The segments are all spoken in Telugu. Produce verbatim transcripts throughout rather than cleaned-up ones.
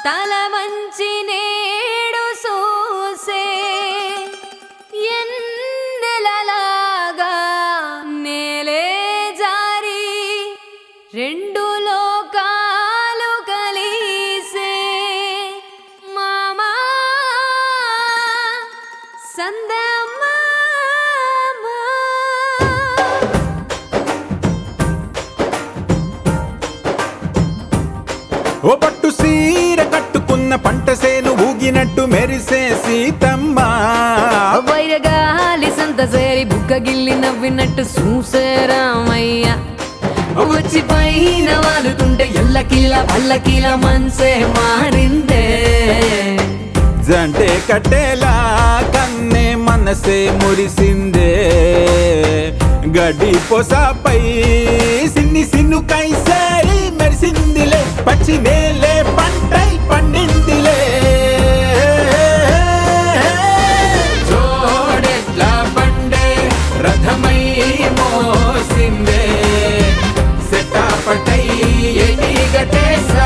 తల వంచి నేడు చూసే ఎన్నెలలాగా నేలే జారి రెండు లోకాలు కలిసే మామా సందమా ఓ పట్టు సీర కట్టుకున్న పంట సేను ఊగినట్టు మెరిసే సీతమ్మ వైరగాలి సంత సేరి బుగ్గ గిల్లి నవ్వినట్టు చూసే రామయ్య వచ్చి పైన వాలుతుంటే ఎల్లకిల్ల పల్లకిల మనసే మారిందే జంటే కట్టేలా కన్నే మనసే మురిసిందే గడ్డి పొసపై సిన్ని సిన్ను కైసేరి మెరిసిందిలే పచ్చి నేలే పంటై పండిందిలే జోడెట్ల బండే రథమై మోసిందే సెటాపటై ఎటిగటే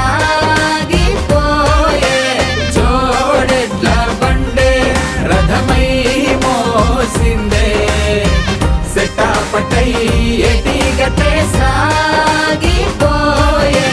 సాగిపోయే జోడెట్ల బండే రథమై మోసిందే సెటాపటై ఎటిగటే సాగిపోయే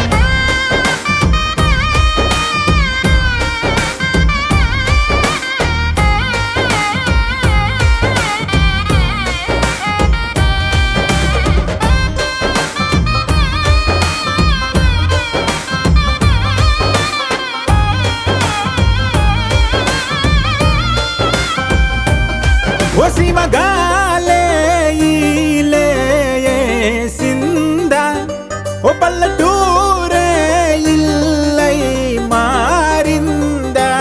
ఓ శివగాలే ఈలే సిందా ఓ పల్లెటూరే ఇల్లై మారిందా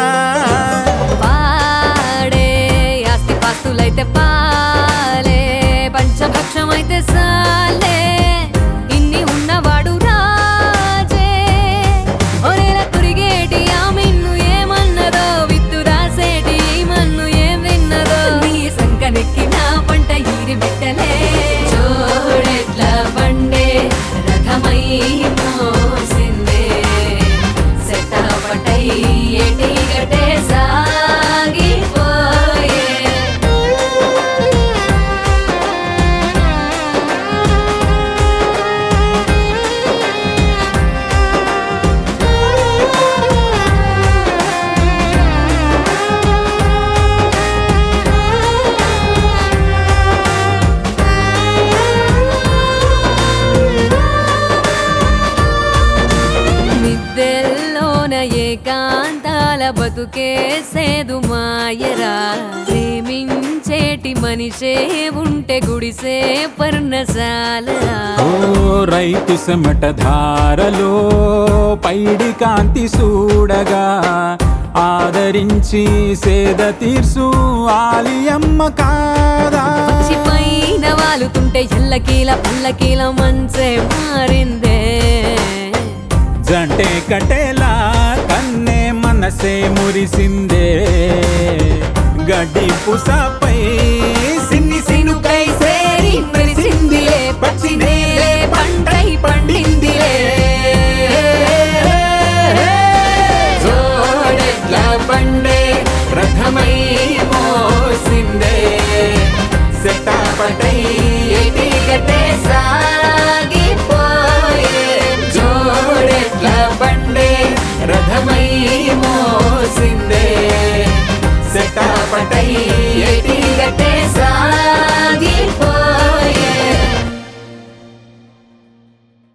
పాడే ఆస్తి పాస్తులైతే పాలే పంచభక్షమైతే సాలే ఇన్ని ఉన్నవాడు రాజే ఒరేలా తిరిగేటి ఆ మిన్ను ఏమన్నదో విత్తు రాసేటి ఈ మన్ను ఏం విన్నదో నీ సంకనెక్కిన పంట ఈరి బిట్టలే జోడెట్ల బండే రథమై మోసిందే సెటాపటై ఎటిగటే సాగిపోయే మిద్దెల్లోన ఏకాంతాల బతుకేసేదు మాయరా ప్రేమించేటి మనిషే ఉంటే గుడిసే పర్ణశాలరా ఓ రైతు సెమట ధారలో పైడి కాంతి చూడగా ఆదరించి సేద తీర్సు ఆలియమ్మ కాదా వచ్చి పైన వాలుతుంటే ఎల్లకీల పల్లకీల మనసే మారిందే జంటే కట్టేలా కన్నే మనసే మురిసిందే గడ్డి పుసపై సిన్ని సిన్ను కైసేరి మెరిసిందిలే పచ్చి నేలే పంటై పండిందిలే జోడెట్ల బండే రథమై మోసిందే సెటాపటై ఎటిగటే సాగిపోయే జోడెట్ల బండే రథమై మో